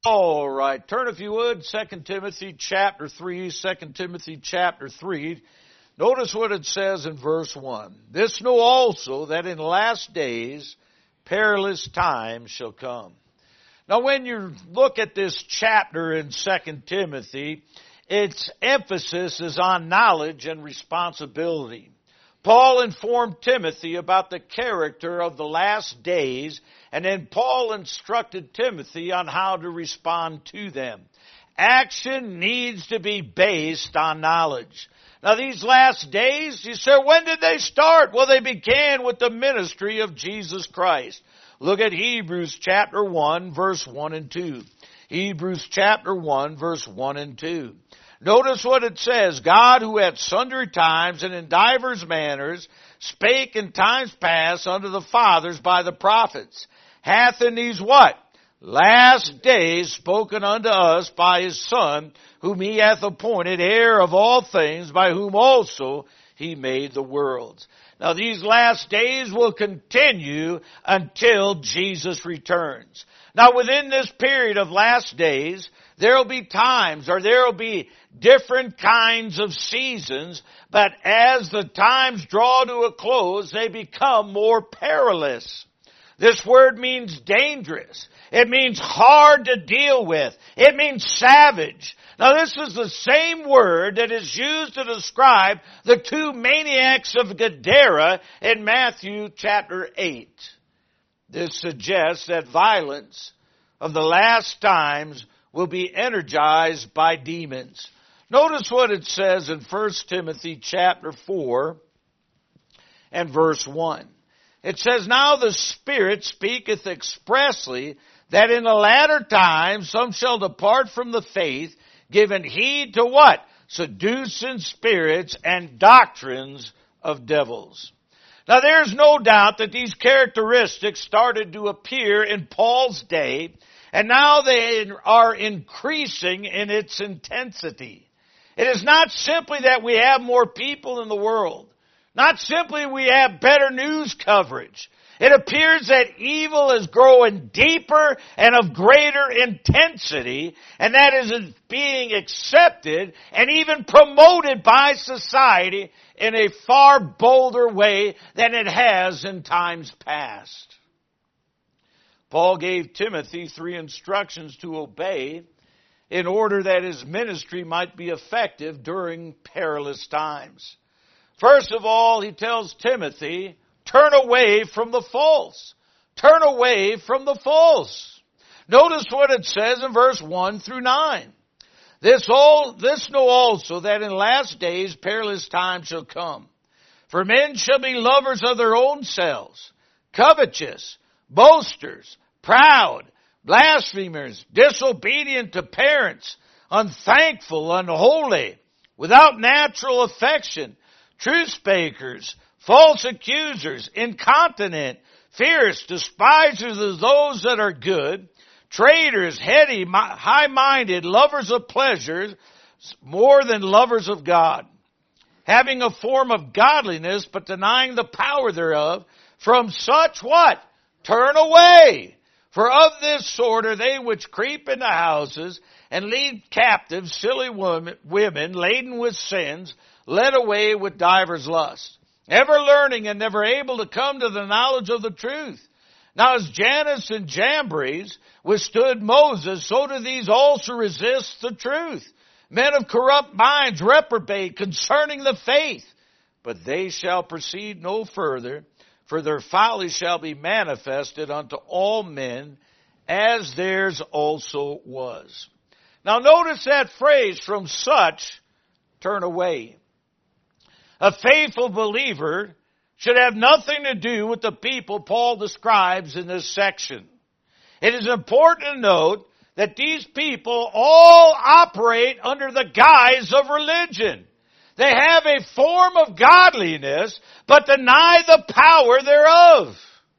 All right, turn if you would, 2 Timothy chapter 3, 2 Timothy chapter 3. Notice what it says in verse 1. This know also that in last days perilous times shall come. Now when you look at this chapter in 2 Timothy, its emphasis is on knowledge and responsibility. Paul informed Timothy about the character of the last days, and then Paul instructed Timothy on how to respond to them. Action needs to be based on knowledge. Now these last days, you say, when did they start? Well, they began with the ministry of Jesus Christ. Look at Hebrews chapter 1, verse 1 and 2. Hebrews chapter 1, verse 1 and 2. Notice what it says. God, who at sundry times and in divers manners spake in times past unto the fathers by the prophets, hath in these what? Last days spoken unto us by his Son, whom he hath appointed heir of all things, by whom also he made the worlds. Now these last days will continue until Jesus returns. Now within this period of last days, there will be times, or there will be different kinds of seasons, but as the times draw to a close, they become more perilous. This word means dangerous. It means hard to deal with. It means savage. Now this is the same word that is used to describe the two maniacs of Gadara in Matthew chapter 8. This suggests that violence of the last times will be energized by demons. Notice what it says in 1 Timothy chapter 4 and verse 1. It says, Now the Spirit speaketh expressly that in the latter times some shall depart from the faith, giving heed to what? Seducing spirits and doctrines of devils. Now there's no doubt that these characteristics started to appear in Paul's day, and now they are increasing in its intensity. It is not simply that we have more people in the world. Not simply we have better news coverage. It appears that evil is growing deeper and of greater intensity, and that is being accepted and even promoted by society in a far bolder way than it has in times past. Paul gave Timothy 3 instructions to obey in order that his ministry might be effective during perilous times. First of all, he tells Timothy, turn away from the false. Turn away from the false. Notice what it says in verse 1 through 9. This know also that in last days perilous times shall come. For men shall be lovers of their own selves, covetous, boasters, proud, blasphemers, disobedient to parents, unthankful, unholy, without natural affection, truth-speakers, false accusers, incontinent, fierce, despisers of those that are good, traitors, heady, high-minded, lovers of pleasures, more than lovers of God, having a form of godliness, but denying the power thereof. From such what? Turn away. For of this sort are they which creep into houses and lead captive silly women laden with sins, led away with divers lusts, ever learning and never able to come to the knowledge of the truth. Now as Jannes and Jambres withstood Moses, so do these also resist the truth. Men of corrupt minds reprobate concerning the faith, but they shall proceed no further, for their folly shall be manifested unto all men, as theirs also was. Now notice that phrase, from such, turn away. A faithful believer should have nothing to do with the people Paul describes in this section. It is important to note that these people all operate under the guise of religion. They have a form of godliness, but deny the power thereof.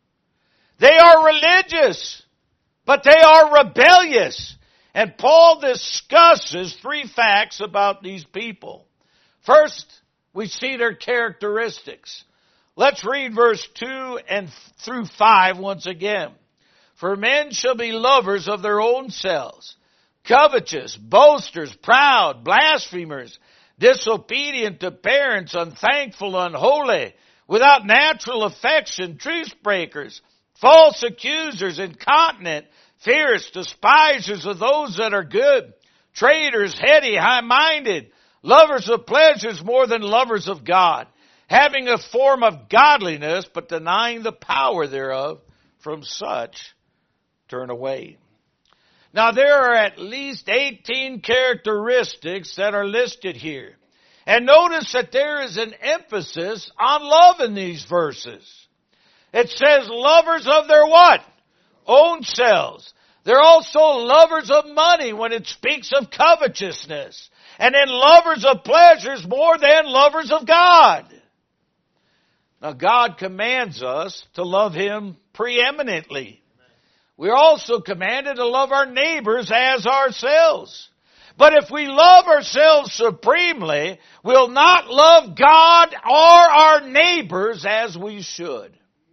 They are religious, but they are rebellious. And Paul discusses 3 facts about these people. First, we see their characteristics. Let's read verse 2 and through 5 once again. For men shall be lovers of their own selves, covetous, boasters, proud, blasphemers, disobedient to parents, unthankful, unholy, without natural affection, truce breakers, false accusers, incontinent, fierce, despisers of those that are good, traitors, heady, high-minded, lovers of pleasures more than lovers of God, having a form of godliness, but denying the power thereof. From such turn away. Now there are at least 18 characteristics that are listed here. And notice that there is an emphasis on love in these verses. It says lovers of their what? Own selves. They're also lovers of money when it speaks of covetousness. And then lovers of pleasures more than lovers of God. Now God commands us to love Him preeminently. We're also commanded to love our neighbors as ourselves. But if we love ourselves supremely, we'll not love God or our neighbors as we should.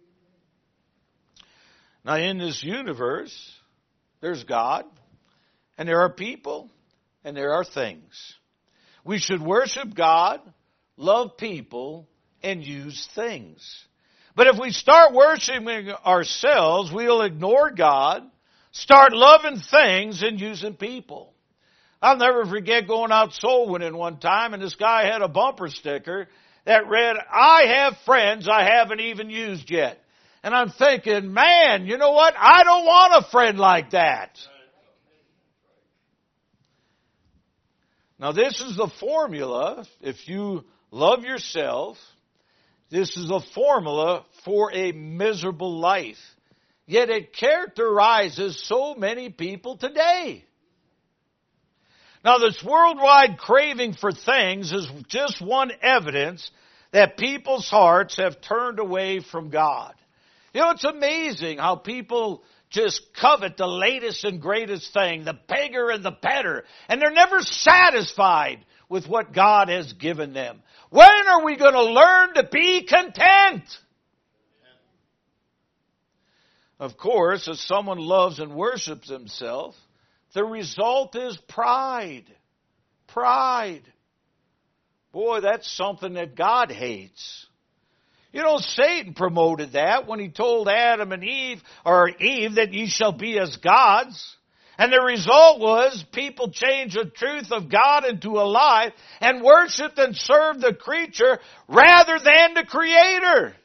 Now in this universe, there's God, and there are people, and there are things. We should worship God, love people, and use things. But if we start worshiping ourselves, we'll ignore God, start loving things, and using people. I'll never forget going out soul winning one time, and this guy had a bumper sticker that read, "I have friends I haven't even used yet." And I'm thinking, man, you know what? I don't want a friend like that. Now this is the formula. If you love yourself, this is a formula for a miserable life. Yet it characterizes so many people today. Now this worldwide craving for things is just one evidence that people's hearts have turned away from God. You know, it's amazing how people just covet the latest and greatest thing, the bigger and the better, and they're never satisfied with what God has given them. When are we going to learn to be content? Of course, as someone loves and worships himself, the result is pride. Pride. Boy, that's something that God hates. You know, Satan promoted that when he told Adam and Eve, that ye shall be as gods. And the result was people changed the truth of God into a lie and worshiped and served the creature rather than the Creator.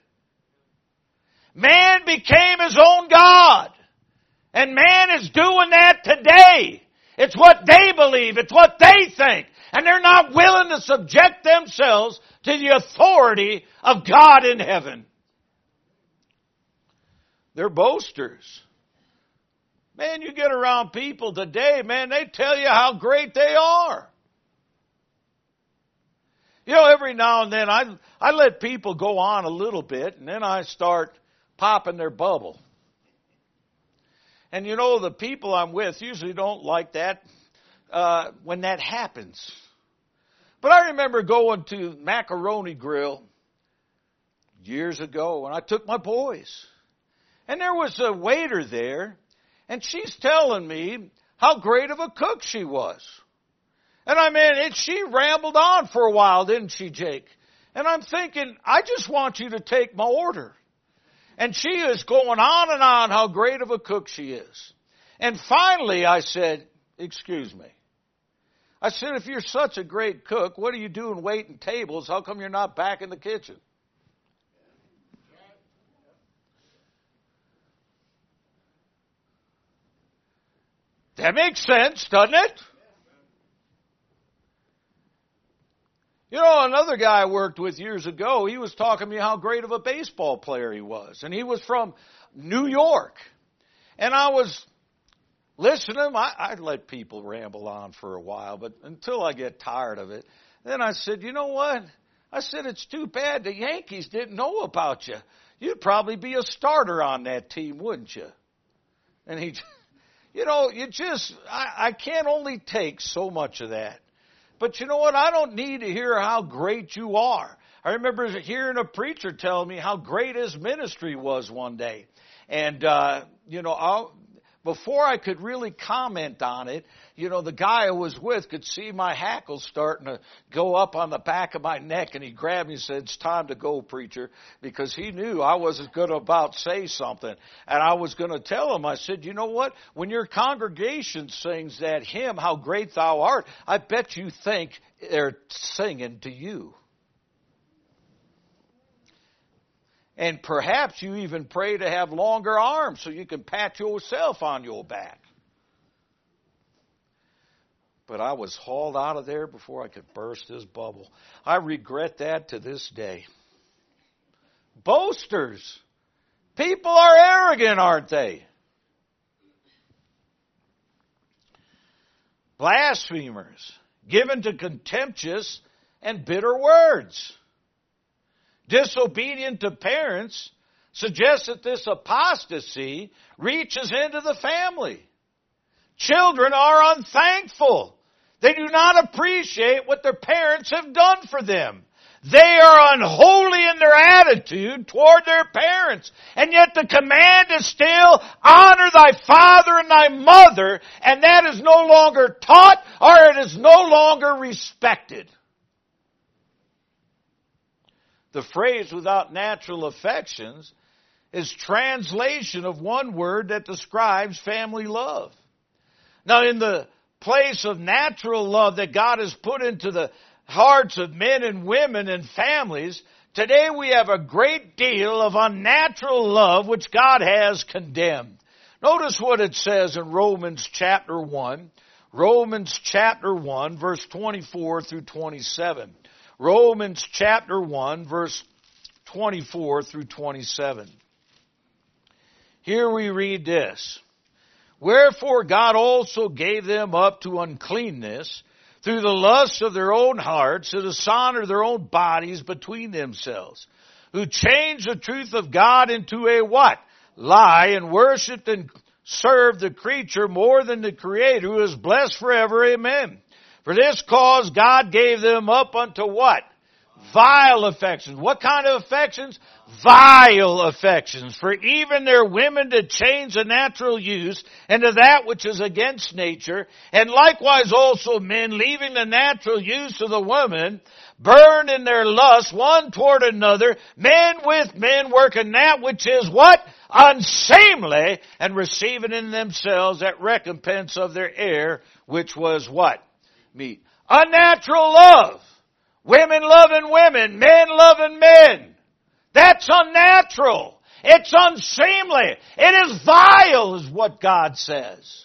Man became his own God. And man is doing that today. It's what they believe. It's what they think. And they're not willing to subject themselves to the authority of God in heaven. They're boasters. Man, you get around people today, man, they tell you how great they are. You know, every now and then I let people go on a little bit, and then I start popping their bubble. And you know, the people I'm with usually don't like that when that happens. But I remember going to Macaroni Grill years ago, and I took my boys. And there was a waiter there, and she's telling me how great of a cook she was. And I mean, she rambled on for a while, didn't she, Jake? And I'm thinking, I just want you to take my order. And she is going on and on how great of a cook she is. And finally I said, excuse me. I said, if you're such a great cook, what are you doing waiting tables? How come you're not back in the kitchen? That makes sense, doesn't it? You know, another guy I worked with years ago, he was talking to me how great of a baseball player he was. And he was from New York. And I was listening to him. I'd let people ramble on for a while, but until I get tired of it. Then I said, you know what? I said, it's too bad the Yankees didn't know about you. You'd probably be a starter on that team, wouldn't you? And he, you know, I can't only take so much of that. But you know what? I don't need to hear how great you are. I remember hearing a preacher tell me how great his ministry was one day. And, before I could really comment on it, the guy I was with could see my hackles starting to go up on the back of my neck, and he grabbed me and said, "It's time to go, preacher," because he knew I wasn't going to about say something. And I was going to tell him, I said, "You know what? When your congregation sings that hymn, How Great Thou Art, I bet you think they're singing to you. And perhaps you even pray to have longer arms so you can pat yourself on your back." But I was hauled out of there before I could burst his bubble. I regret that to this day. Boasters. People are arrogant, aren't they? Blasphemers. Given to contemptuous and bitter words. Disobedient to parents suggests that this apostasy reaches into the family. Children are unthankful. They do not appreciate what their parents have done for them. They are unholy in their attitude toward their parents. And yet the command is still, honor thy father and thy mother, and that is no longer taught or it is no longer respected. The phrase without natural affections is translation of one word that describes family love. Now, in the place of natural love that God has put into the hearts of men and women and families, today we have a great deal of unnatural love which God has condemned. Notice what it says in Romans chapter 1. Romans chapter 1, verse 24 through 27. Romans chapter 1, verse 24 through 27. Here we read this. Wherefore God also gave them up to uncleanness through the lust of their own hearts, to dishonor their own bodies between themselves, who changed the truth of God into a what? Lie, and worshipped and served the creature more than the Creator, who is blessed forever. Amen. For this cause God gave them up unto what? Vile affections. What kind of affections? Vile affections. For even their women did change the natural use into that which is against nature. And likewise also men, leaving the natural use of the woman, burned in their lust one toward another, men with men working that which is what? Unseemly, and receiving in themselves that recompense of their error, which was what? Meat. Unnatural love. Women loving women. Men loving men. That's unnatural. It's unseemly. It is vile, is what God says.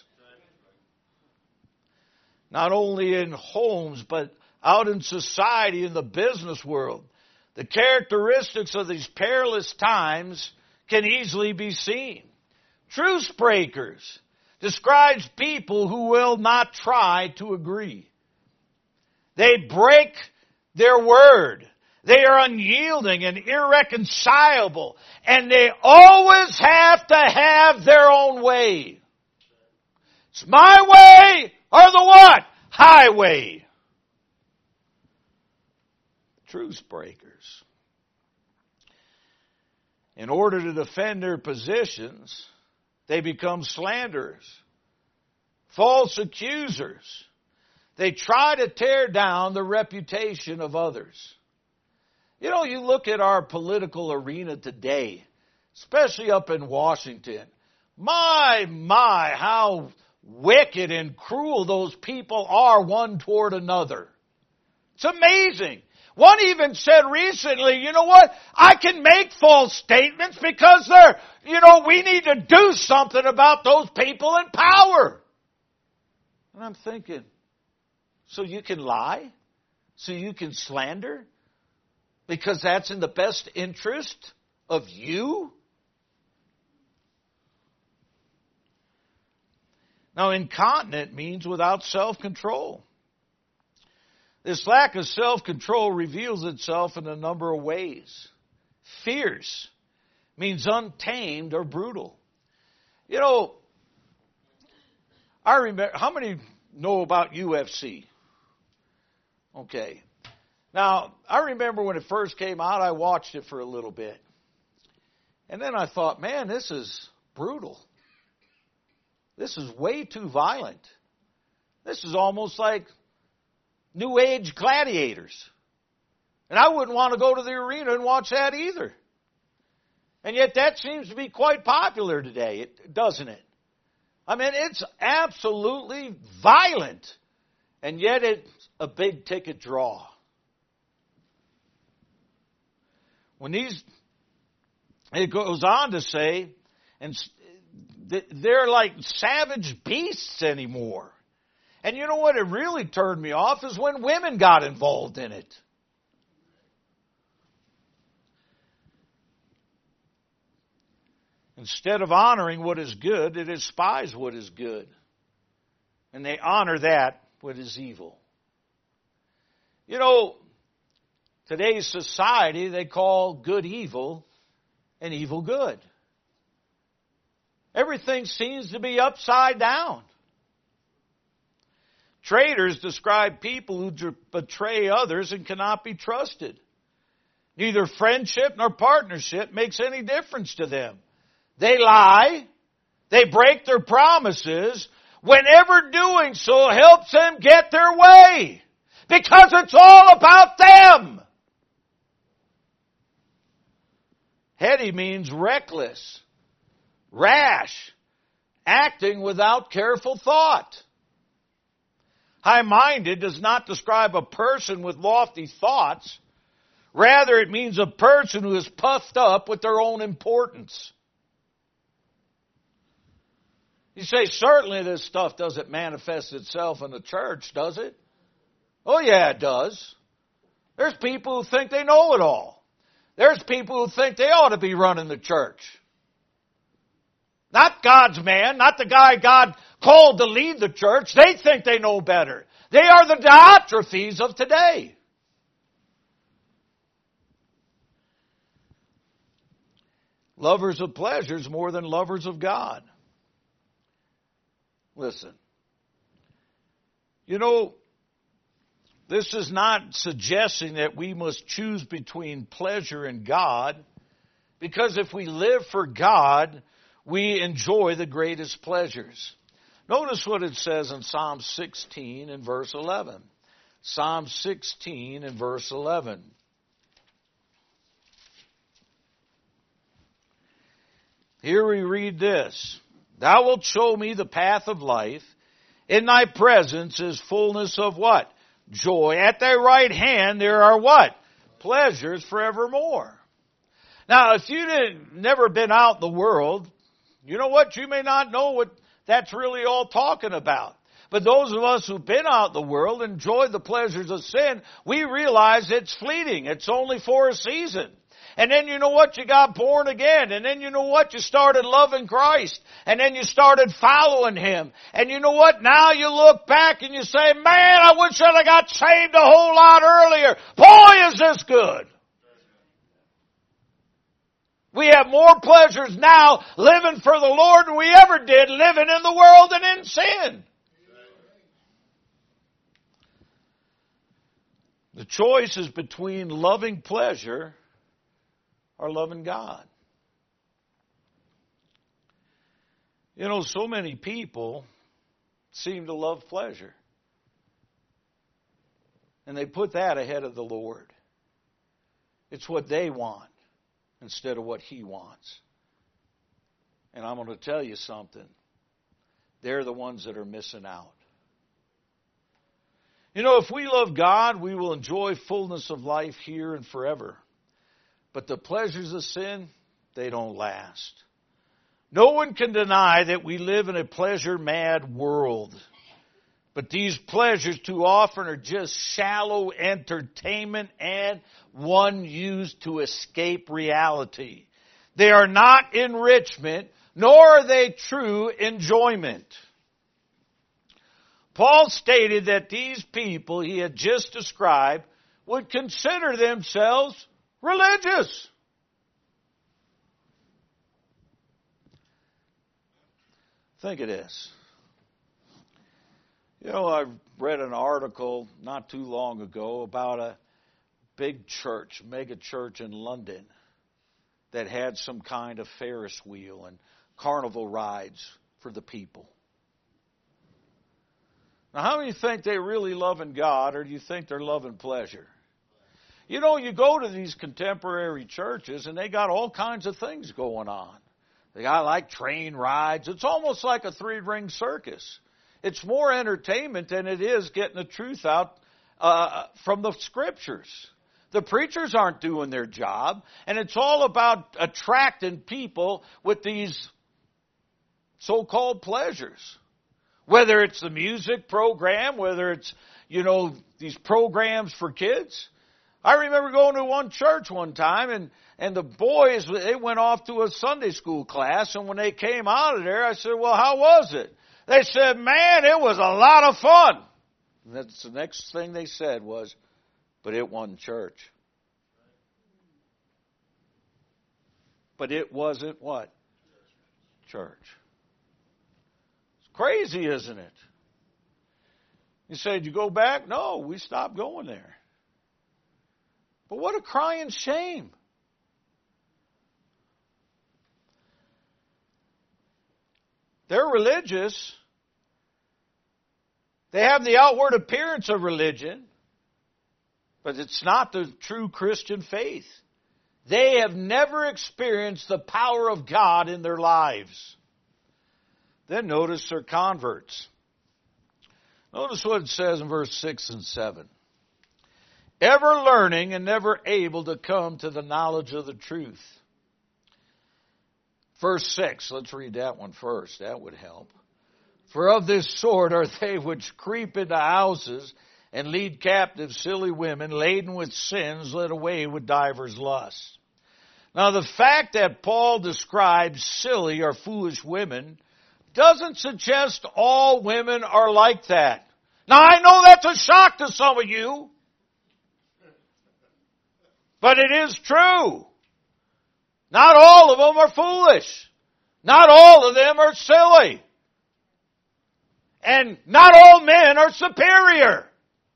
Not only in homes, but out in society, in the business world. The characteristics of these perilous times can easily be seen. Truce breakers describes people who will not try to agree. They break their word. They are unyielding and irreconcilable. And they always have to have their own way. It's my way or the what? Highway. Truce breakers. In order to defend their positions, they become slanderers, false accusers. They try to tear down the reputation of others. You know, you look at our political arena today, especially up in Washington. My, how wicked and cruel those people are one toward another. It's amazing. One even said recently, you know what? I can make false statements because we need to do something about those people in power. And I'm thinking, so you can lie? So you can slander? Because that's in the best interest of you? Now, incontinent means without self-control. This lack of self-control reveals itself in a number of ways. Fierce means untamed or brutal. You know, I remember, how many know about UFC? Okay. Now, I remember when it first came out, I watched it for a little bit. And then I thought, man, this is brutal. This is way too violent. This is almost like New Age gladiators. And I wouldn't want to go to the arena and watch that either. And yet that seems to be quite popular today, doesn't it? I mean, it's absolutely violent. And yet it's a big ticket draw. It goes on to say, and they're like savage beasts anymore. And you know what? It really turned me off is when women got involved in it. Instead of honoring what is good, they despise what is good. And they honor that what is evil. You know, today's society, they call good evil and evil good. Everything seems to be upside down. Traitors describe people who betray others and cannot be trusted. Neither friendship nor partnership makes any difference to them. They lie. They break their promises. Whenever doing so helps them get their way. Because it's all about them. Heady means reckless, rash, acting without careful thought. High-minded does not describe a person with lofty thoughts. Rather, it means a person who is puffed up with their own importance. You say, certainly this stuff doesn't manifest itself in the church, does it? Oh, yeah, it does. There's people who think they know it all. There's people who think they ought to be running the church. Not God's man, not the guy God called to lead the church. They think they know better. They are the Diotrephes of today. Lovers of pleasures more than lovers of God. Listen. You know, this is not suggesting that we must choose between pleasure and God, because if we live for God, we enjoy the greatest pleasures. Notice what it says in Psalm 16 and verse 11. Psalm 16 and verse 11. Here we read this. Thou wilt show me the path of life. In thy presence is fullness of what? Joy. At thy right hand there are what? Pleasures forevermore. Now, if you've never been out in the world, you know what? You may not know what that's really all talking about. But those of us who've been out in the world, enjoyed the pleasures of sin, we realize it's fleeting. It's only for a season. And then you know what? You got born again. And then you know what? You started loving Christ. And then you started following Him. And you know what? Now you look back and you say, man, I wish I'd have got saved a whole lot earlier. Boy, is this good. We have more pleasures now living for the Lord than we ever did living in the world and in sin. The choice is between loving pleasure or loving God. You know, so many people seem to love pleasure. And they put that ahead of the Lord. It's what they want instead of what He wants. And I'm going to tell you something. They're the ones that are missing out. You know, if we love God, we will enjoy fullness of life here and forever. But the pleasures of sin, they don't last. No one can deny that we live in a pleasure-mad world. But these pleasures too often are just shallow entertainment and one used to escape reality. They are not enrichment, nor are they true enjoyment. Paul stated that these people he had just described would consider themselves religious. Think of this. You know, I read an article not too long ago about a big church, mega church in London that had some kind of Ferris wheel, and carnival rides for the people. Now, how many think they're really loving God, or do you think they're loving pleasure? You know, you go to these contemporary churches, and they got all kinds of things going on. They got like train rides. It's almost like a three-ring circus. It's more entertainment than it is getting the truth out from the Scriptures. The preachers aren't doing their job, and it's all about attracting people with these so-called pleasures. Whether it's the music program, whether it's, these programs for kids. I remember going to one church one time, and the boys, they went off to a Sunday school class, and when they came out of there, I said, well, how was it? They said, man, it was a lot of fun. And that's the next thing they said was, but it wasn't church. But it wasn't what? Church. Crazy, isn't it? You said, you go back? No, we stopped going there. But what a crying shame. They're religious. They have the outward appearance of religion, but it's not the true Christian faith. They have never experienced the power of God in their lives. Then notice their converts. Notice what it says in verse 6 and 7. Ever learning and never able to come to the knowledge of the truth. Verse 6, let's read that one first. That would help. For of this sort are they which creep into houses and lead captive silly women, laden with sins, led away with divers lusts. Now the fact that Paul describes silly or foolish women doesn't suggest all women are like that. Now, I know that's a shock to some of you, but it is true. Not all of them are foolish. Not all of them are silly. And not all men are superior.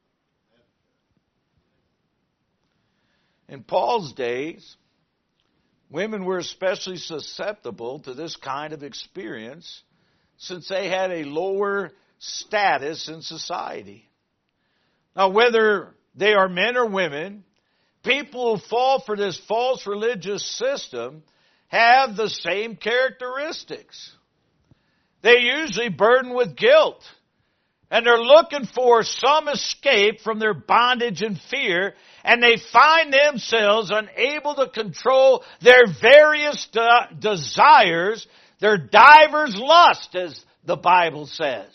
In Paul's days, women were especially susceptible to this kind of experience since they had a lower status in society. Now, whether they are men or women, people who fall for this false religious system have the same characteristics. They're usually burdened with guilt, and they're looking for some escape from their bondage and fear, and they find themselves unable to control their various desires, their divers lust, as the Bible says.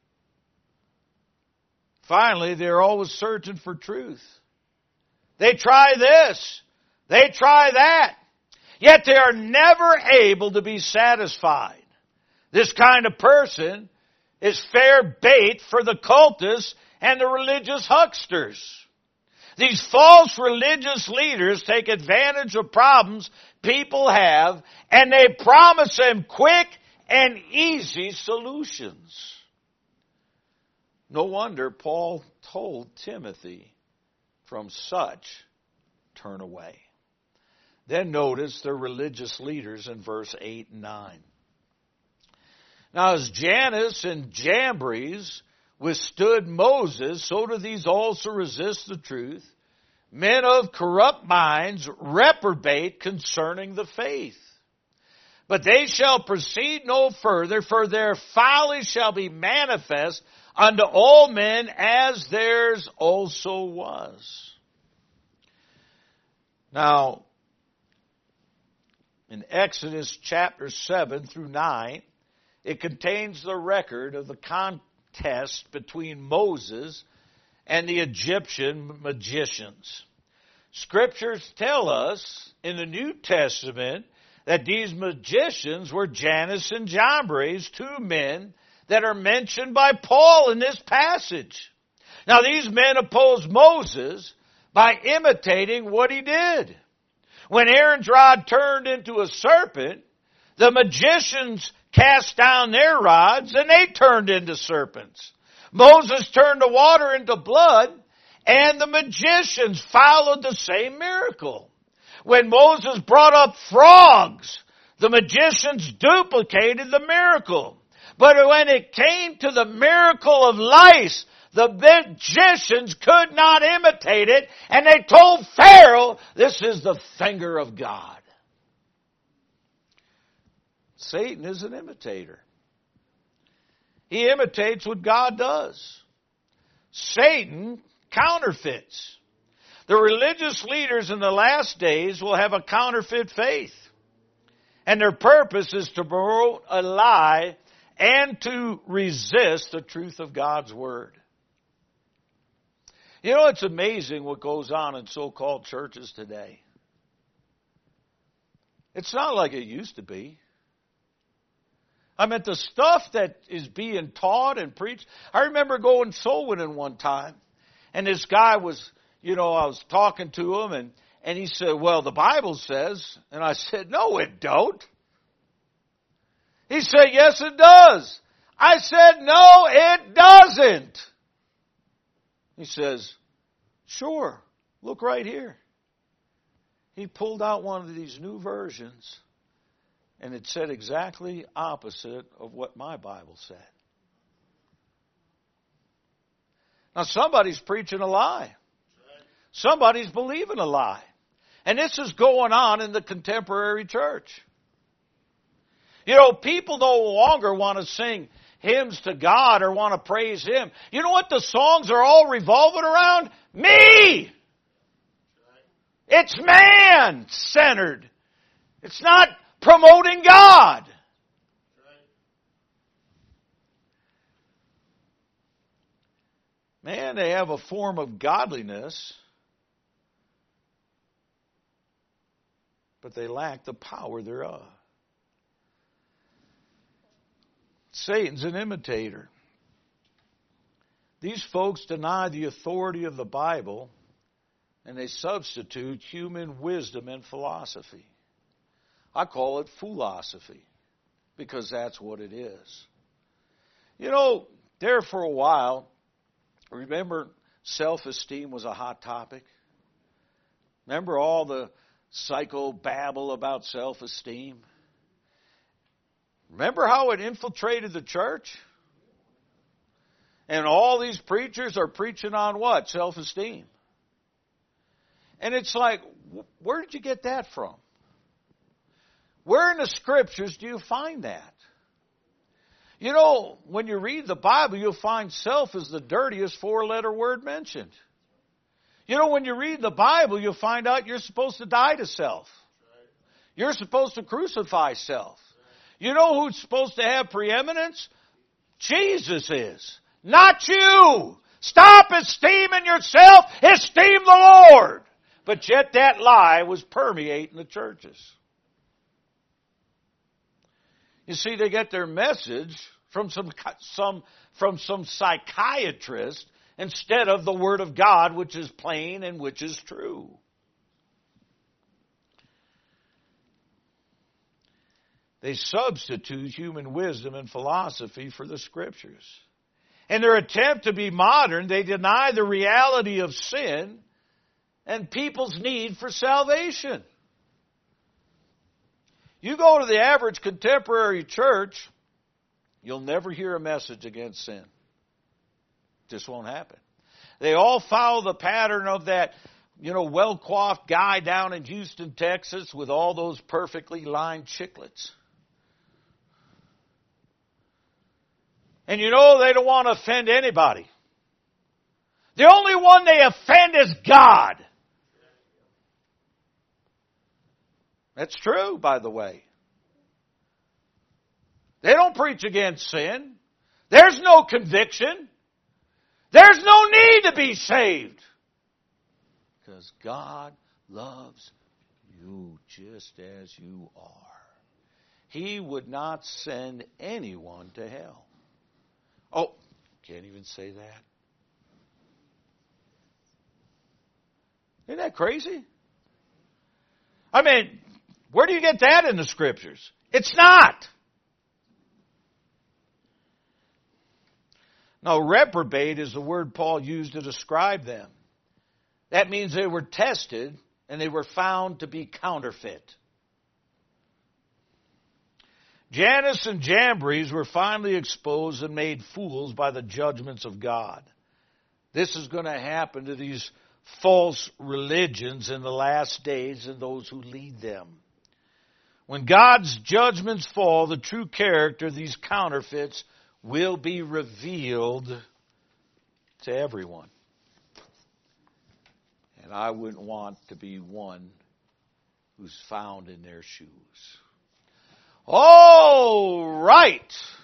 Finally, they're always searching for truth. They try this. They try that. Yet they are never able to be satisfied. This kind of person is fair bait for the cultists and the religious hucksters. These false religious leaders take advantage of problems people have, and they promise them quick and easy solutions. No wonder Paul told Timothy, from such turn away. Then notice the religious leaders in verse 8 and 9. Now as Jannes and Jambres withstood Moses, so do these also resist the truth. Men of corrupt minds reprobate concerning the faith. But they shall proceed no further, for their folly shall be manifest unto all men, as theirs also was. Now, in Exodus chapter 7 through 9, it contains the record of the contest between Moses and the Egyptian magicians. Scriptures tell us in the New Testament that these magicians were Jannes and Jambres, two men that are mentioned by Paul in this passage. Now these men opposed Moses by imitating what he did. When Aaron's rod turned into a serpent, the magicians cast down their rods and they turned into serpents. Moses turned the water into blood, and the magicians followed the same miracle. When Moses brought up frogs, The magicians duplicated the miracle. But when it came to the miracle of lice, the magicians could not imitate it, and they told Pharaoh, this is the finger of God. Satan is an imitator. He imitates what God does. Satan counterfeits. The religious leaders in the last days will have a counterfeit faith. And their purpose is to promote a lie and to resist the truth of God's Word. You know, it's amazing what goes on in so-called churches today. It's not like it used to be. I mean, the stuff that is being taught and preached. I remember going soul winning one time, and this guy was, I was talking to him, and he said, well, the Bible says, and I said, no, it don't. He said, yes, it does. I said, no, it doesn't. He says, sure, look right here. He pulled out one of these new versions, and it said exactly opposite of what my Bible said. Now, somebody's preaching a lie. Somebody's believing a lie. And this is going on in the contemporary church. People no longer want to sing hymns to God or want to praise Him. You know what the songs are all revolving around? Me! It's man-centered. It's not promoting God. Man, they have a form of godliness, but they lack the power thereof. Satan's an imitator. These folks deny the authority of the Bible, and they substitute human wisdom and philosophy. I call it philosophy, because that's what it is. There for a while, remember self-esteem was a hot topic? Remember all the psychobabble about self-esteem? Remember how it infiltrated the church? And all these preachers are preaching on what? Self-esteem. And it's like, where did you get that from? Where in the Scriptures do you find that? When you read the Bible, you'll find self is the dirtiest four-letter word mentioned. When you read the Bible, you'll find out you're supposed to die to self. You're supposed to crucify self. You know who's supposed to have preeminence? Jesus is. Not you. Stop esteeming yourself. Esteem the Lord. But yet that lie was permeating the churches. You see, they get their message from some psychiatrist instead of the Word of God, which is plain and which is true. They substitute human wisdom and philosophy for the Scriptures. In their attempt to be modern, they deny the reality of sin and people's need for salvation. You go to the average contemporary church, you'll never hear a message against sin. Just won't happen. They all follow the pattern of that, well-coiffed guy down in Houston, Texas, with all those perfectly lined chiclets. And they don't want to offend anybody. The only one they offend is God. That's true, by the way. They don't preach against sin. There's no conviction. There's no need to be saved. Because God loves you just as you are. He would not send anyone to hell. Oh, can't even say that. Isn't that crazy? I mean, where do you get that in the Scriptures? It's not. Now, reprobate is the word Paul used to describe them. That means they were tested and they were found to be counterfeit. Jannes and Jambres were finally exposed and made fools by the judgments of God. This is going to happen to these false religions in the last days and those who lead them. When God's judgments fall, the true character of these counterfeits will be revealed to everyone. And I wouldn't want to be one who's found in their shoes. All right.